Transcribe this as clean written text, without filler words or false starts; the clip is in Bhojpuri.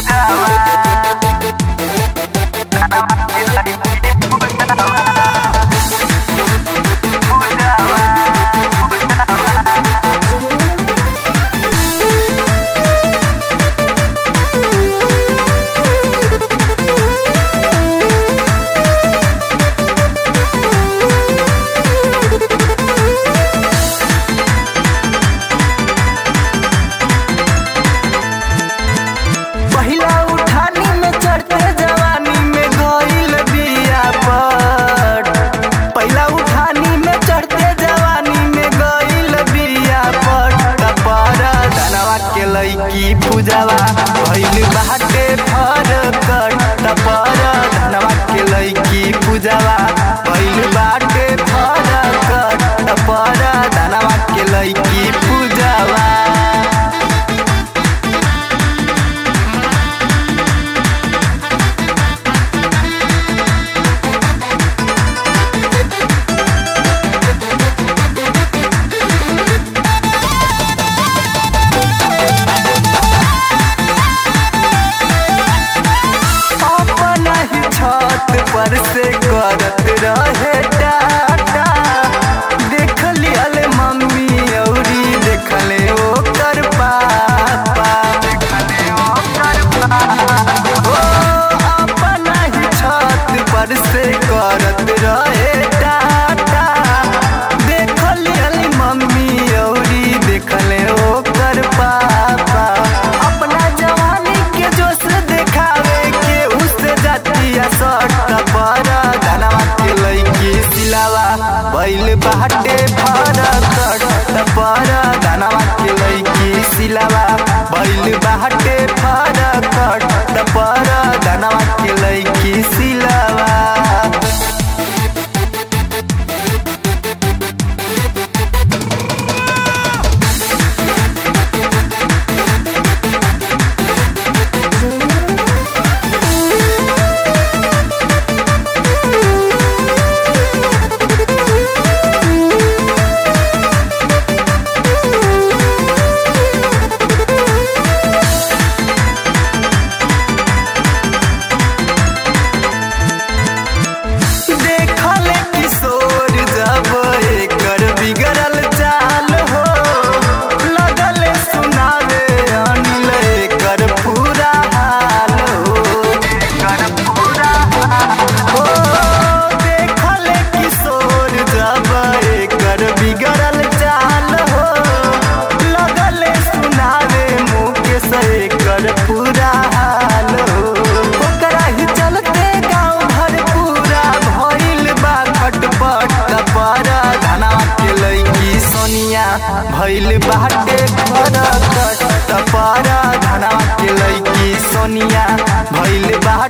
लईकी पूजावा भइल बाटे फरकट तपर धनवा के लईकी पूजावा भइल बाटे फरकट तपर धनवा के लईकी पूजावा। पर से करत रहे टाटा देख लियल मम्मी औरी देखले ओकर पापा ओ अपना ही छत पर से करत रहे टाटा देख लियल मम्मी औरी देखले ओकर पापा। अपना जवानी के जोश देखावे के उससे जातिया सट भइल बाटे फरकट तपर धनवा के लईकी सिलावा भइल बाटे फरकट तपर धनवा के लईकी सिलावा। पूरा हाल ओकरा ही चलते गाँव भर पूरा भइल बा खटपट तपर धनवा के लईकी सोनिया भइल बाटे फरकट तपर धनवा के लईकी सोनिया भइल बा